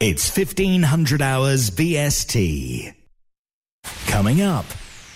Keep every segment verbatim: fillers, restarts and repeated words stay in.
It's fifteen hundred hours B S T. Coming up.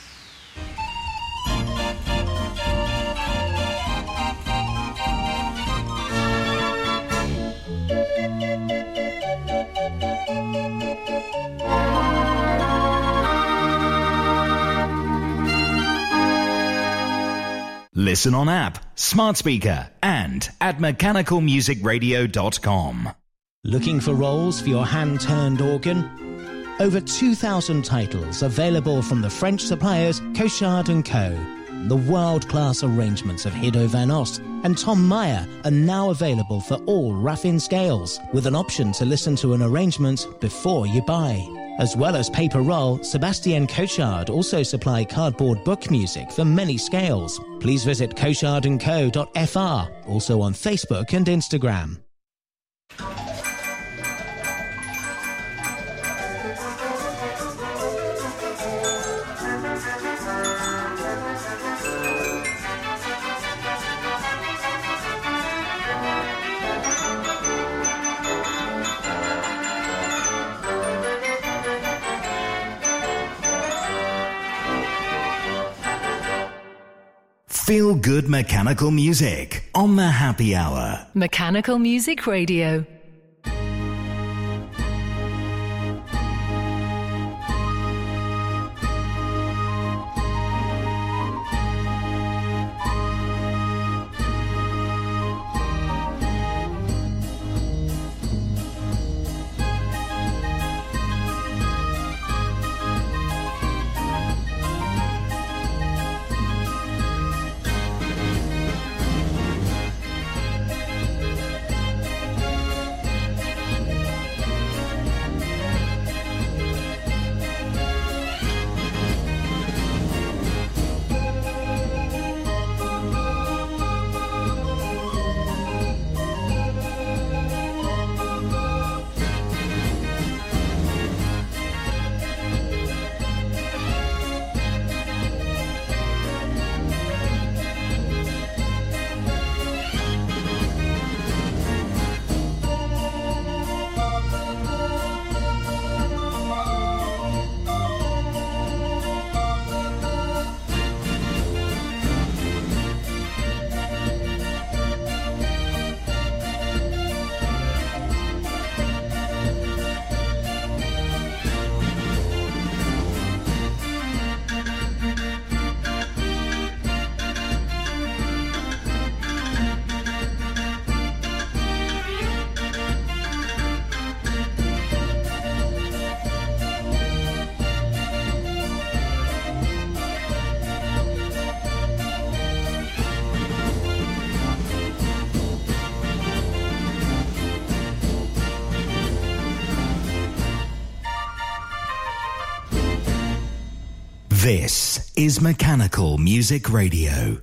Listen on app, smart speaker, and at mechanical music radio dot com. Looking for rolls for your hand-turned organ? Over two thousand titles available from the French suppliers Cochard and Co. The world-class arrangements of Hiddo van Ost and Tom Meyer are now available for all Raffin scales, with an option to listen to an arrangement before you buy. As well as paper roll, Sebastian Cochard also supply cardboard book music for many scales. Please visit cochard and co dot f r, also on Facebook and Instagram. Feel good mechanical music on the Happy Hour. Mechanical Music Radio. This is Mechanical Music Radio.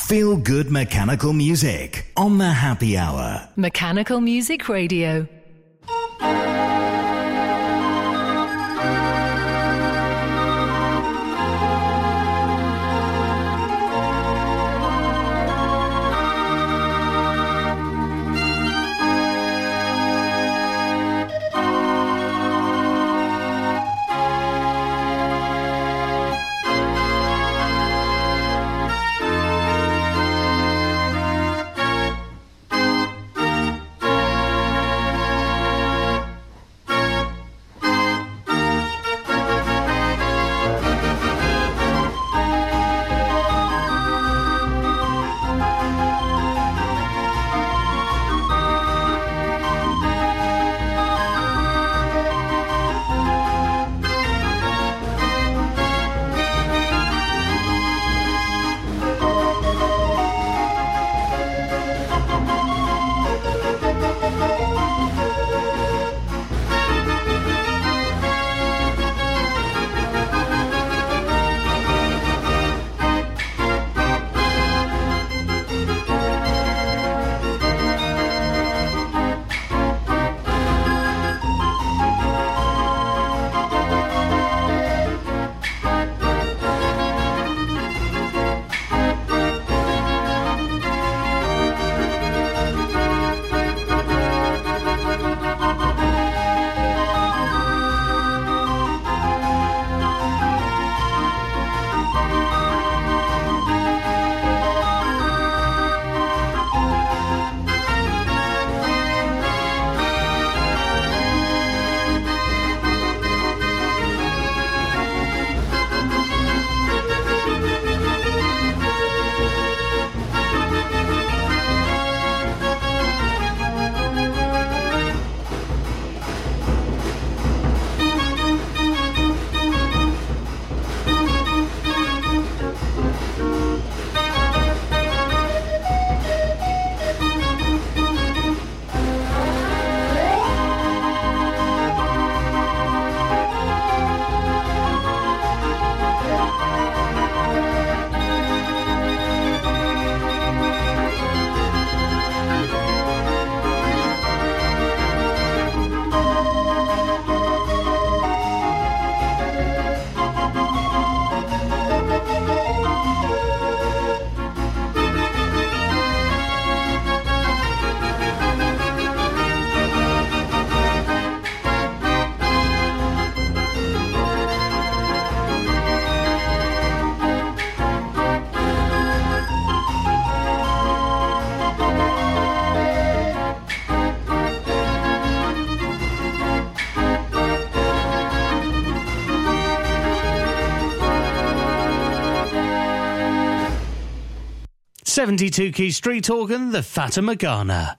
Feel good mechanical music on the Happy Hour. Mechanical Music Radio. seventy-two key street organ, the Fata Morgana.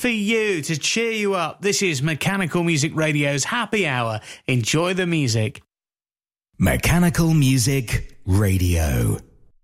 for you to cheer you up. This is Mechanical Music Radio's Happy Hour. Enjoy the music. Mechanical Music Radio.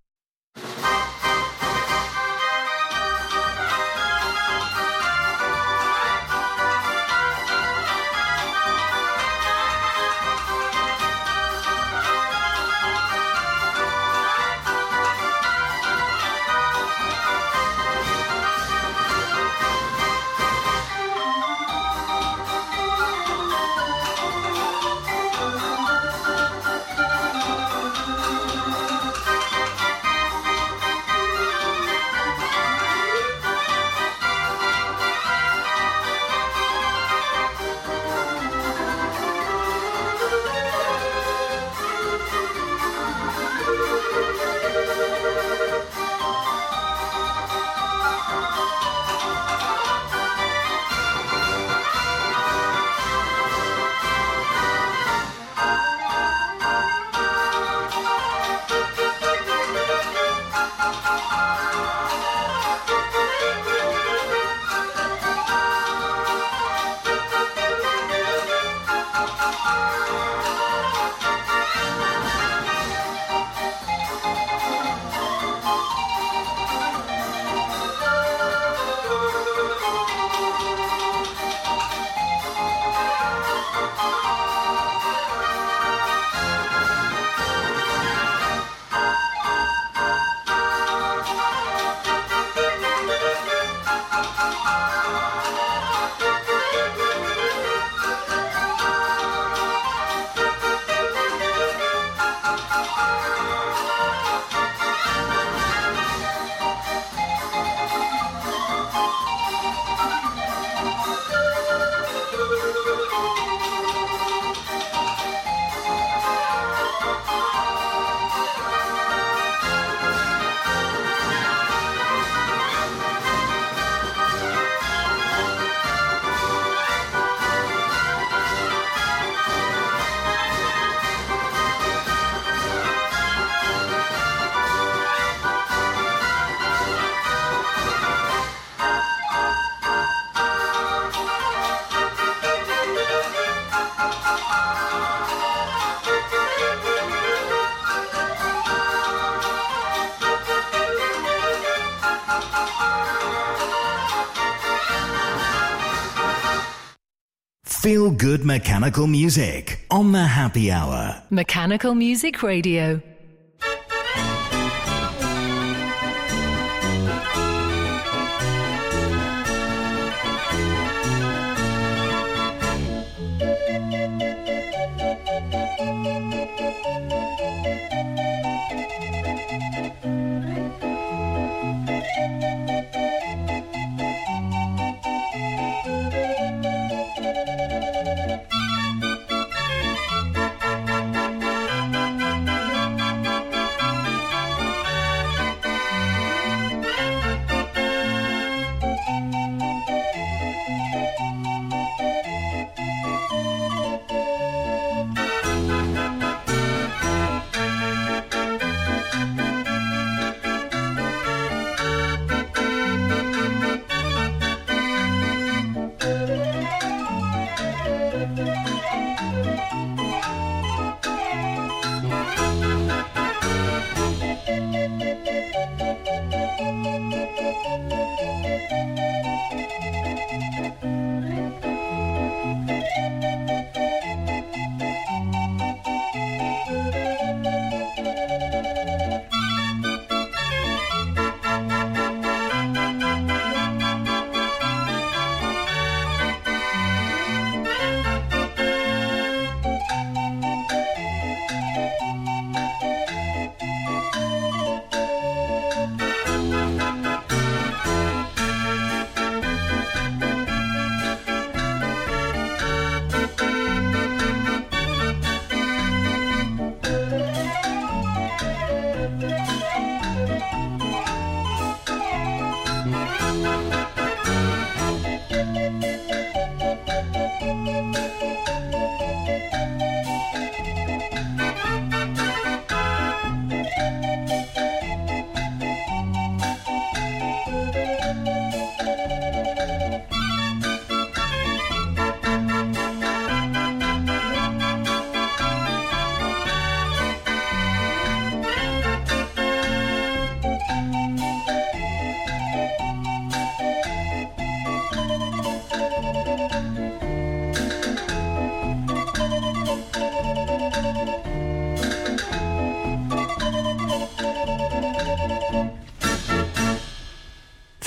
Feel good mechanical music on the Happy Hour. Mechanical Music Radio.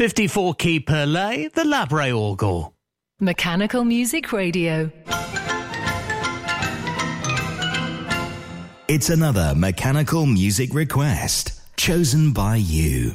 fifty-four key per lay, the Labre orgel. Mechanical Music Radio. It's another mechanical music request chosen by you.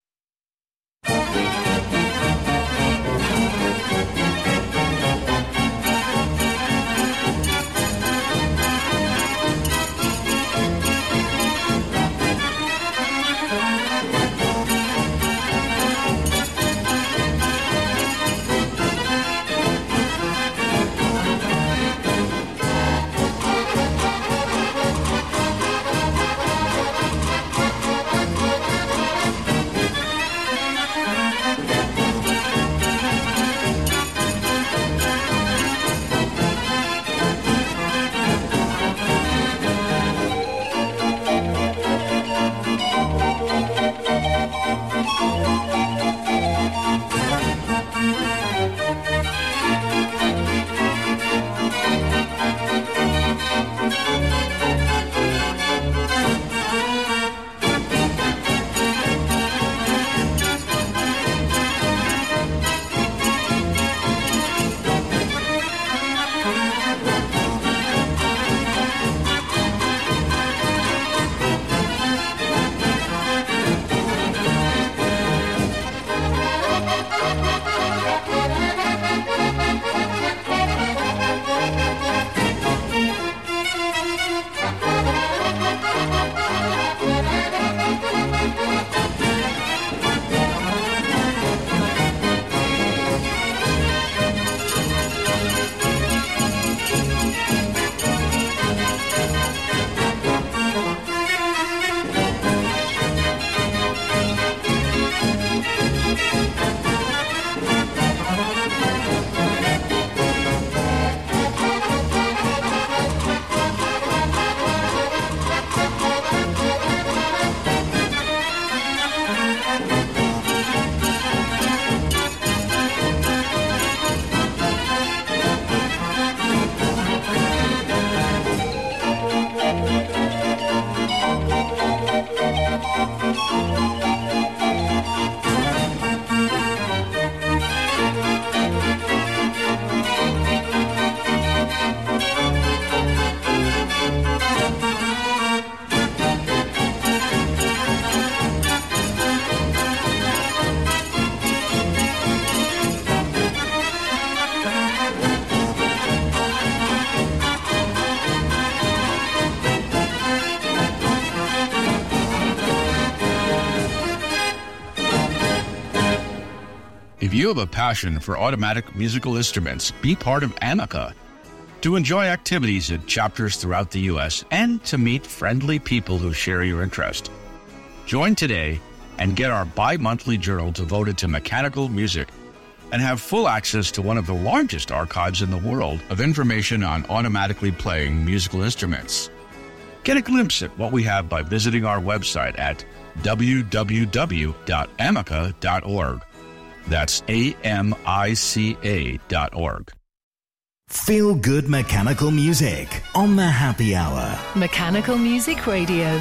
If you have a passion for automatic musical instruments, be part of Amica. To enjoy activities at chapters throughout the U S and to meet friendly people who share your interest. Join today and get our bi-monthly journal devoted to mechanical music and have full access to one of the largest archives in the world of information on automatically playing musical instruments. Get a glimpse at what we have by visiting our website at w w w dot amica dot org. That's A M I C A dot org. Feel good mechanical music on the Happy Hour. Mechanical Music Radio.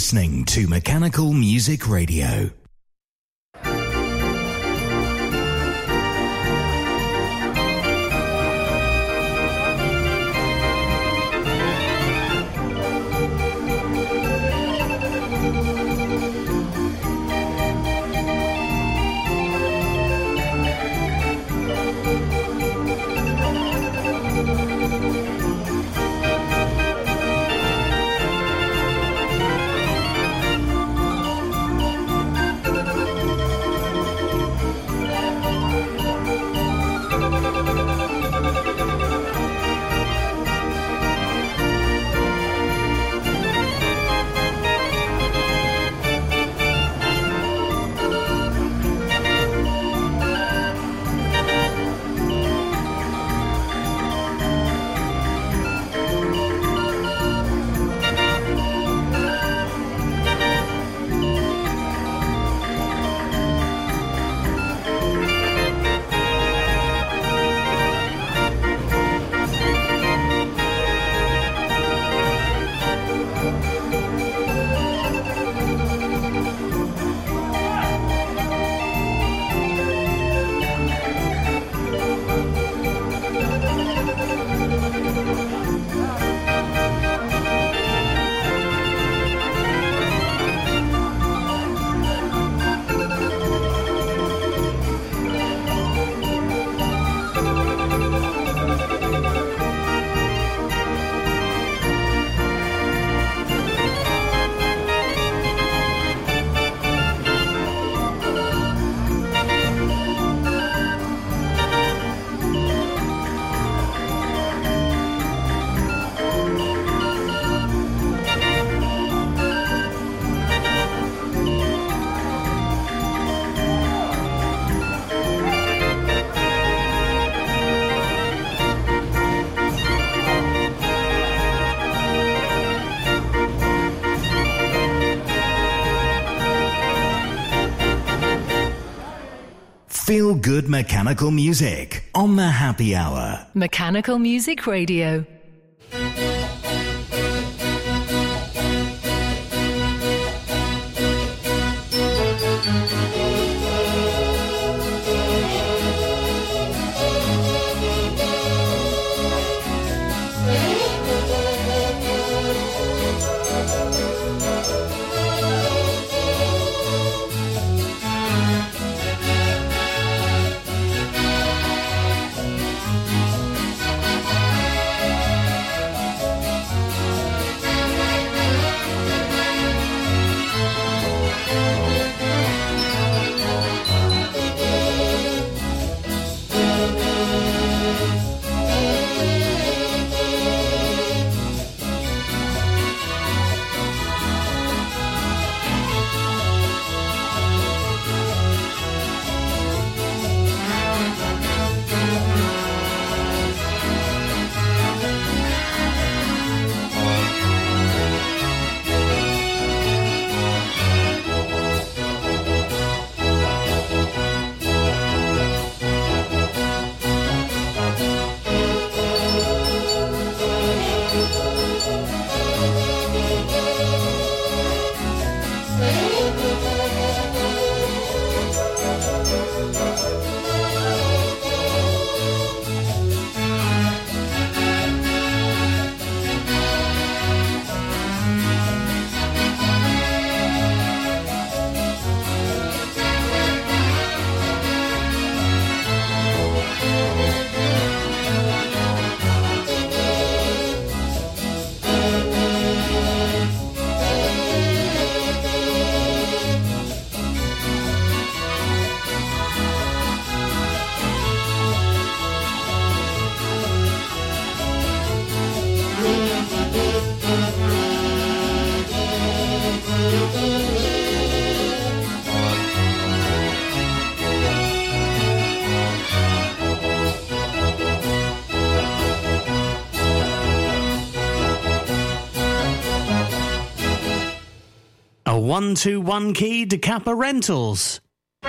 listening to Mechanical Music Radio. Feel good mechanical music on the Happy Hour. Mechanical Music Radio. one two one key Decappa Rentals.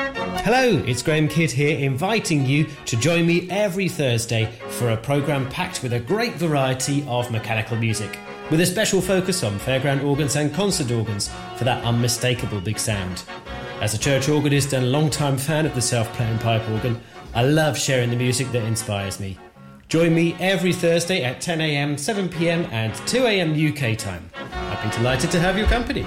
Hello, it's Graham Kidd here, inviting you to join me every Thursday for a programme packed with a great variety of mechanical music. with a special focus on fairground organs and concert organs for that unmistakable big sound. As a church organist and a long-time fan of the self-playing pipe organ, I love sharing the music that inspires me. Join me every Thursday at ten a m, seven p m and two a m U K time. I'd be delighted to have your company.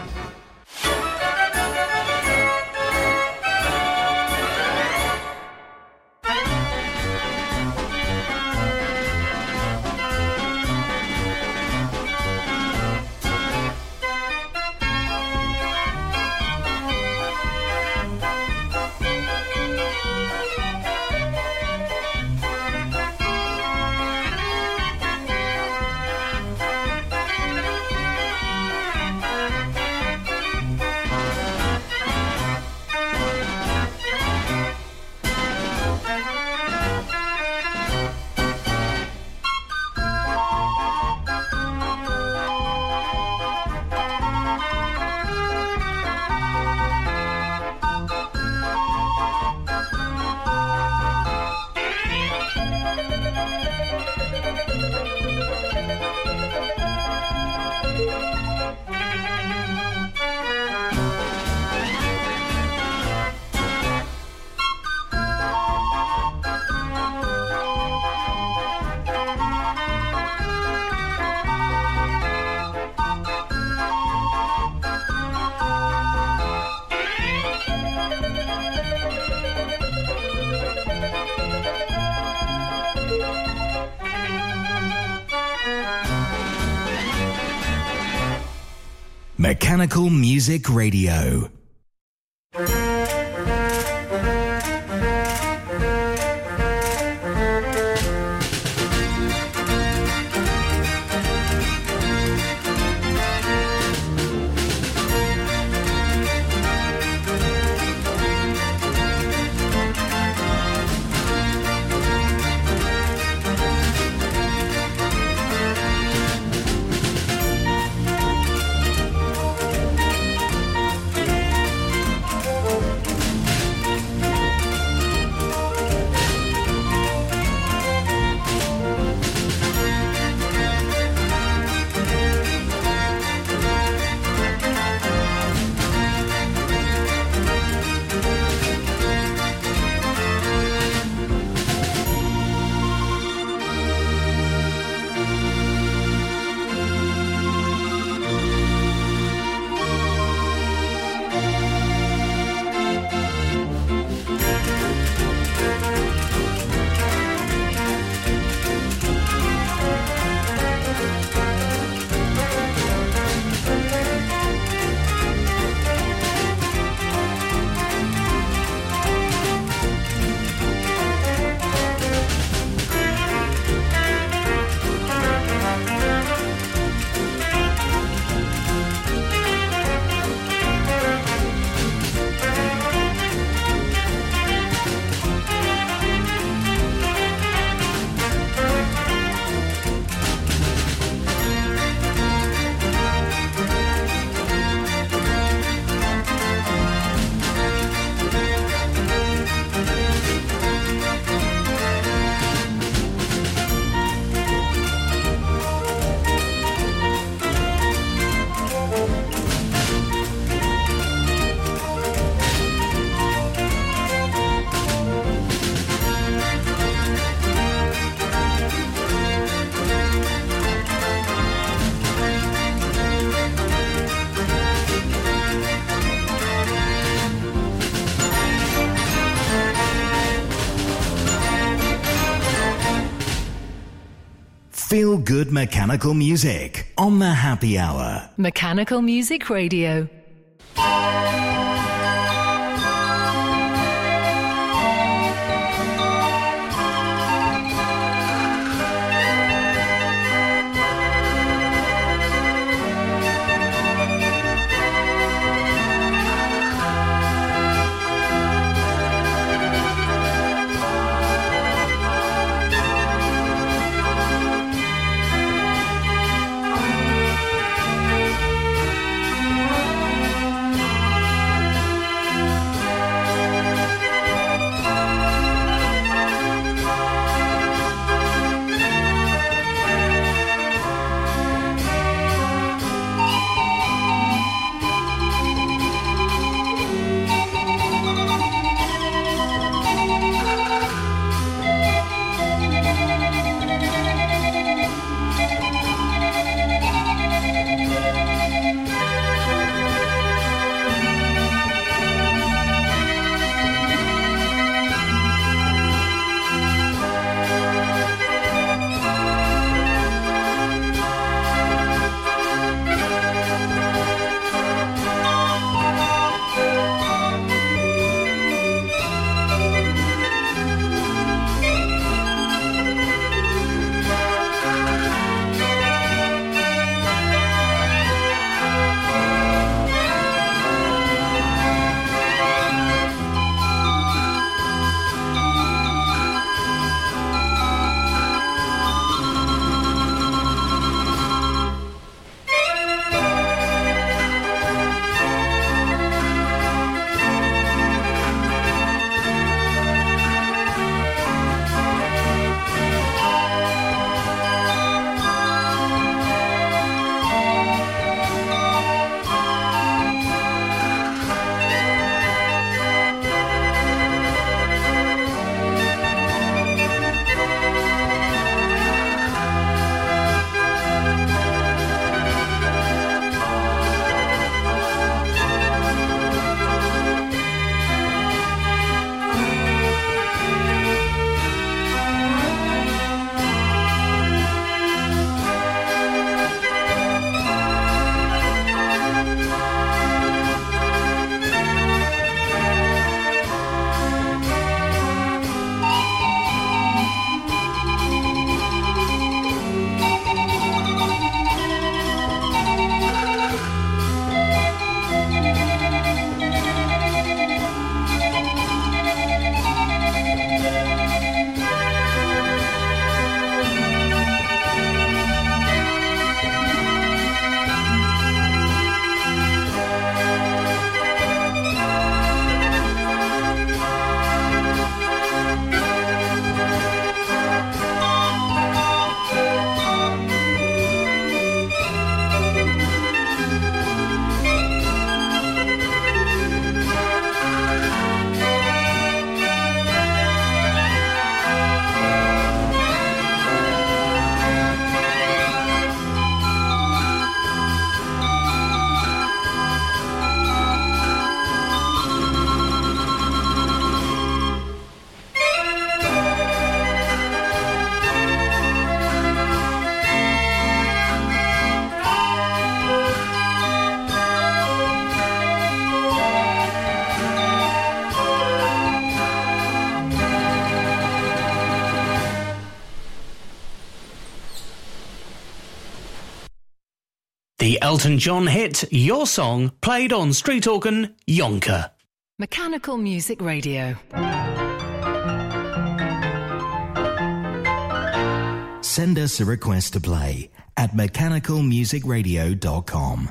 Mechanical Music Radio. Feel good mechanical music on the Happy Hour. Mechanical Music Radio. The Elton John hit Your Song, played on street organ Yonker. Mechanical Music Radio. Send us a request to play at mechanical music radio dot com.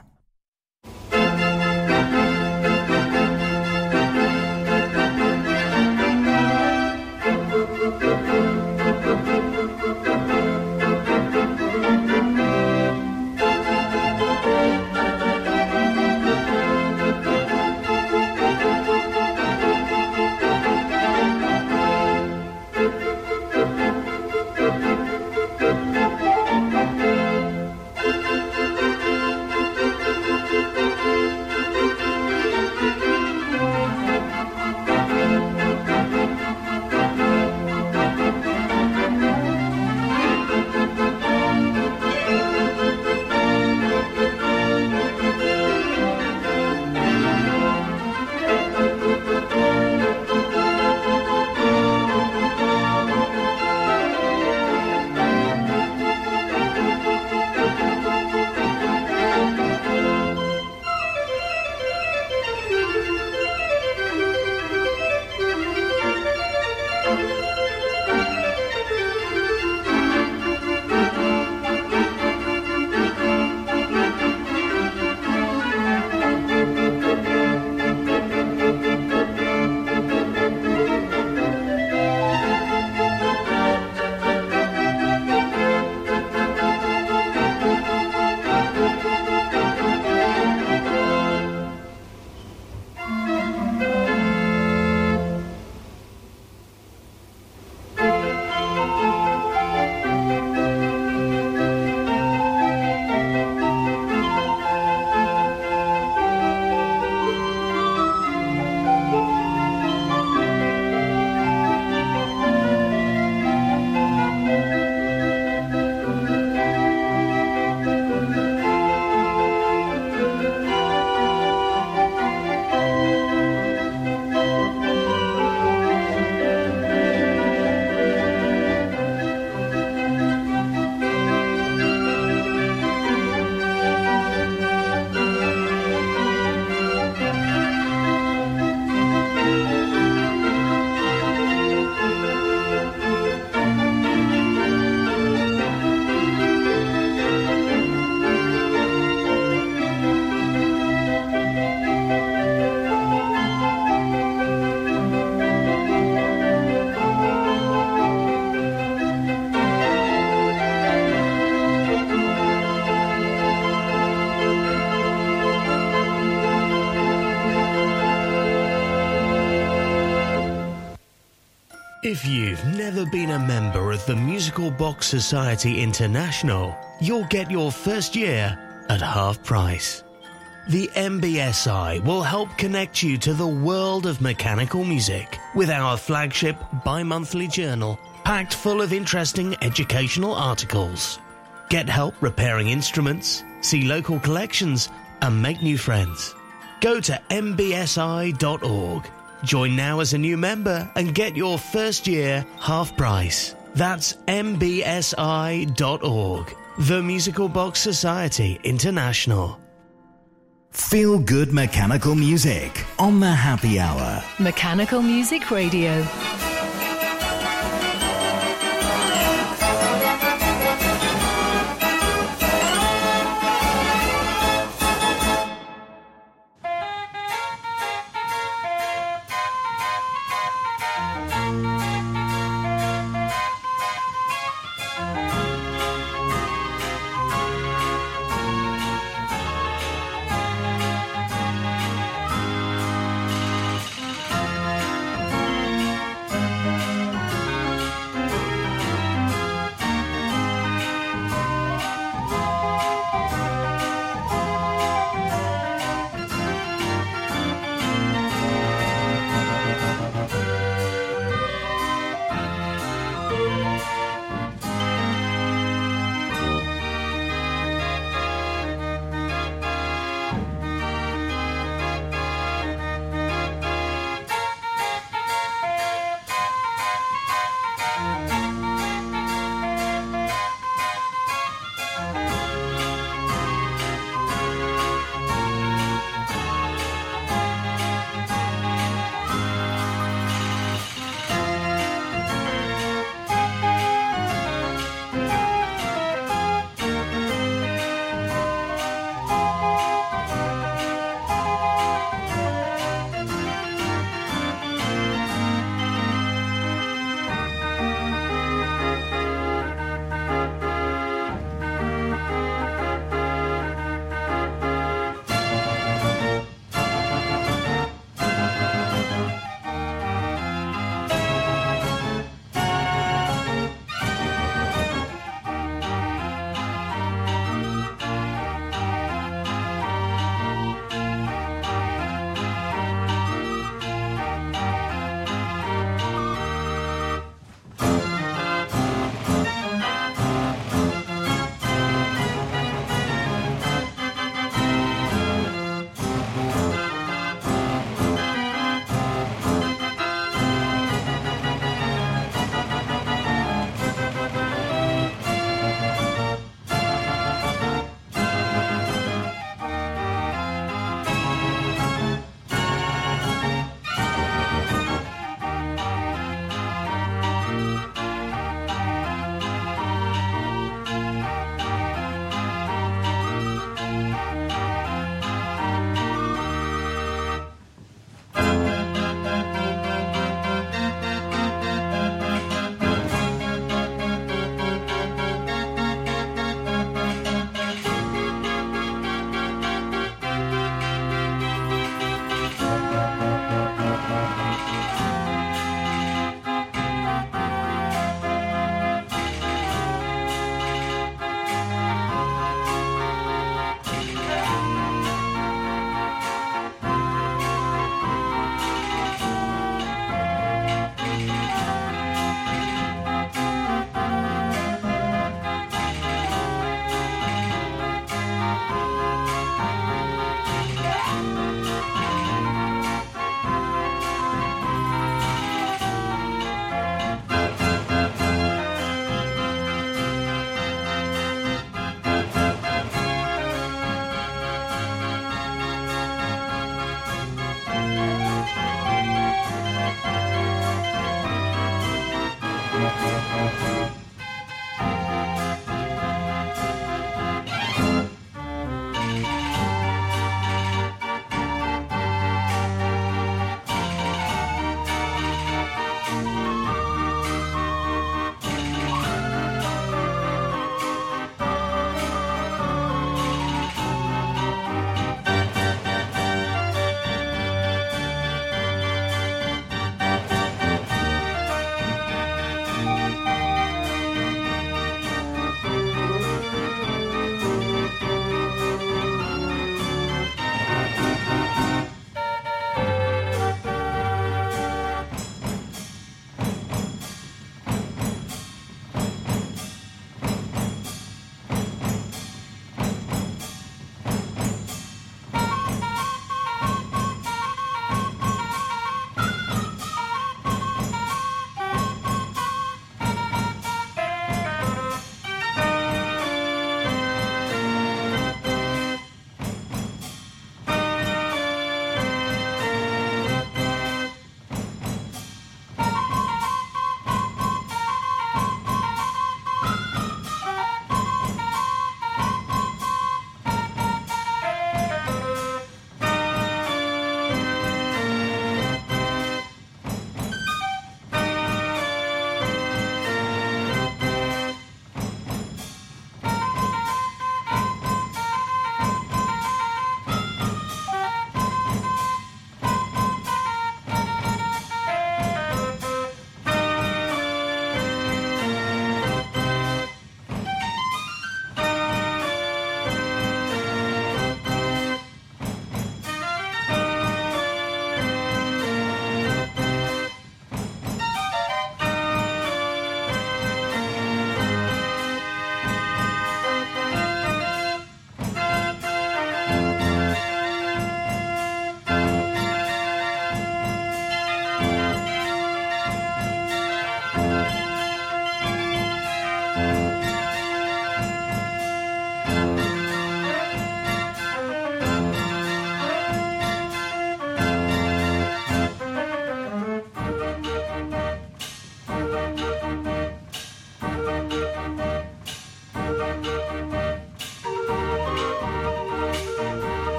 If you've never been a member of the Musical Box Society International, you'll get your first year at half price. The M B S I will help connect you to the world of mechanical music with our flagship bi-monthly journal packed full of interesting educational articles. Get help repairing instruments, see local collections, and make new friends. Go to m b s i dot org. Join now as a new member and get your first year half price. That's m b s i dot org. The Musical Box Society International. Feel good mechanical music on the Happy Hour. Mechanical Music Radio.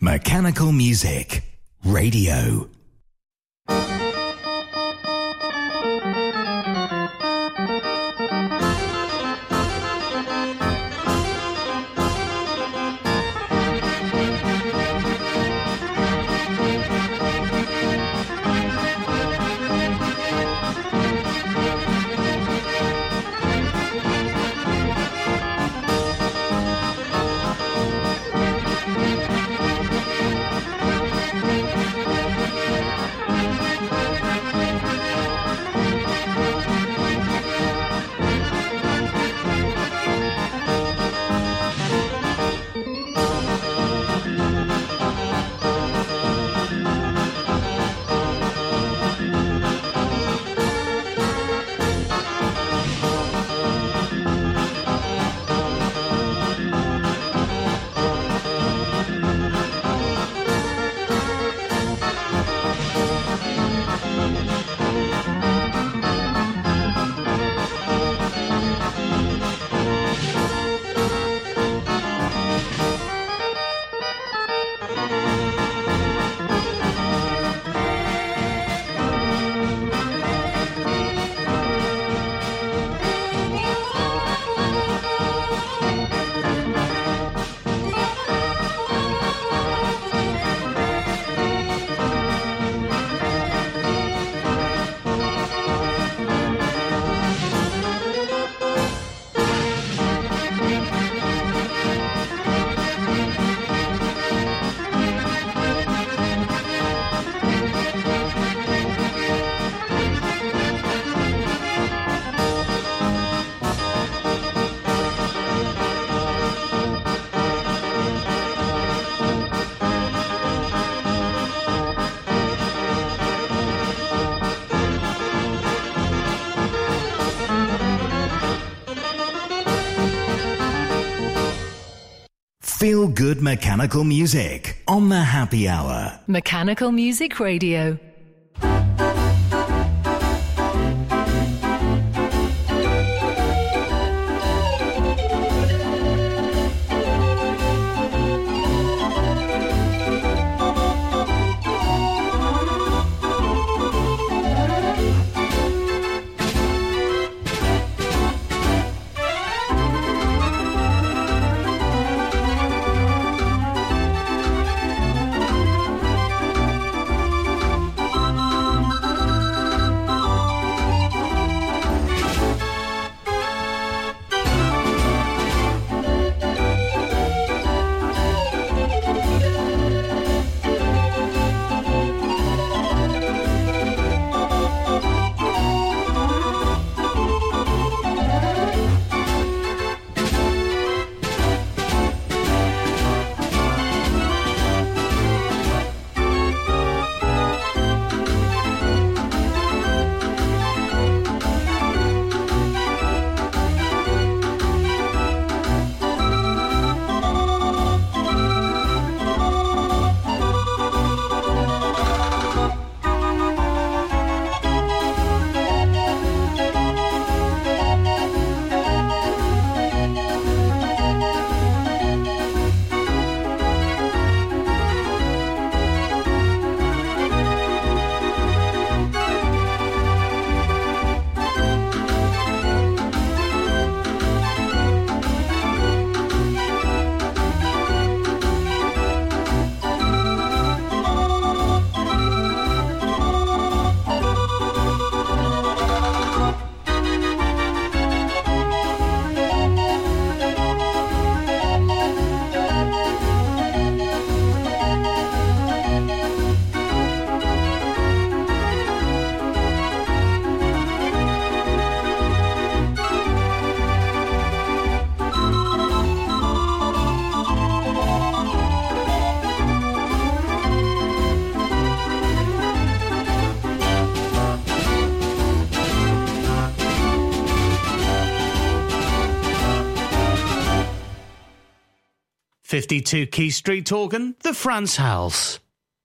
Mechanical Music Radio. Feel good mechanical music on the Happy Hour. Mechanical Music Radio. fifty-two Key Street organ, the Franz Hals.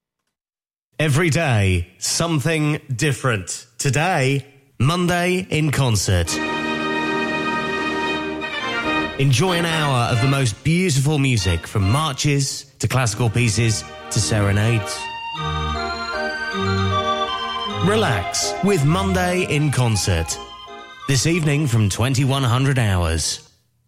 Every day, something different. Today, Monday in concert. Enjoy an hour of the most beautiful music, from marches to classical pieces to serenades. Relax with Monday in Concert. This evening from twenty-one hundred hours.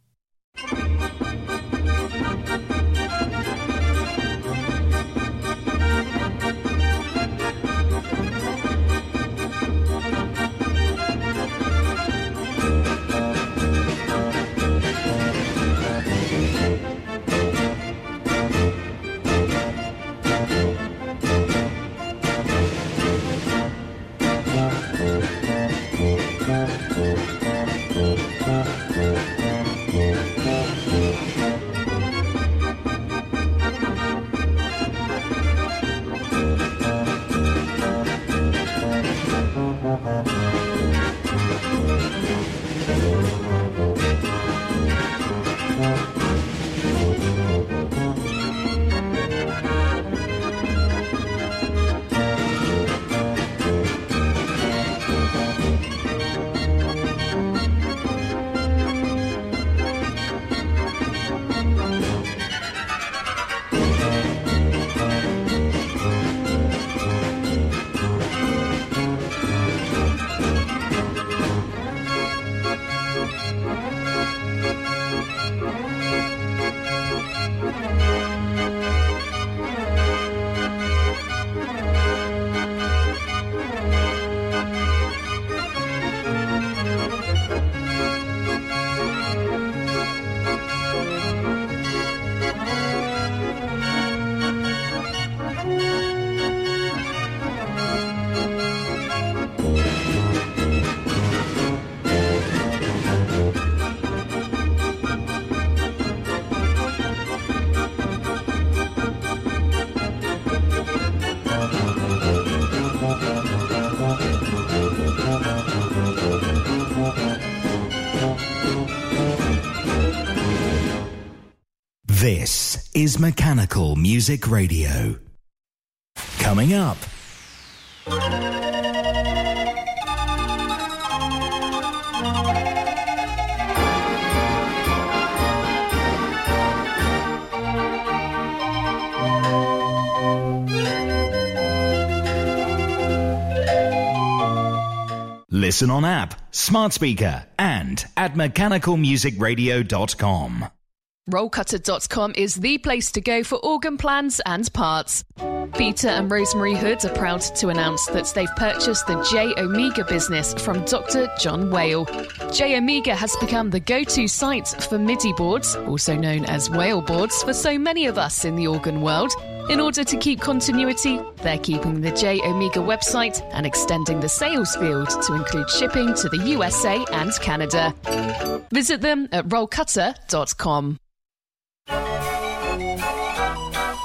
This is Mechanical Music Radio. Coming up. Listen on app, smart speaker, and at mechanical music radio dot com. roll cutter dot com is the place to go for organ plans and parts. Peter and Rosemary Hood are proud to announce that they've purchased the J Omega business from Doctor John Whale. J Omega has become the go-to site for MIDI boards, also known as Whale boards, for so many of us in the organ world. In order to keep continuity, they're keeping the J Omega website and extending the sales field to include shipping to the U S A and Canada. Visit them at roll cutter dot com.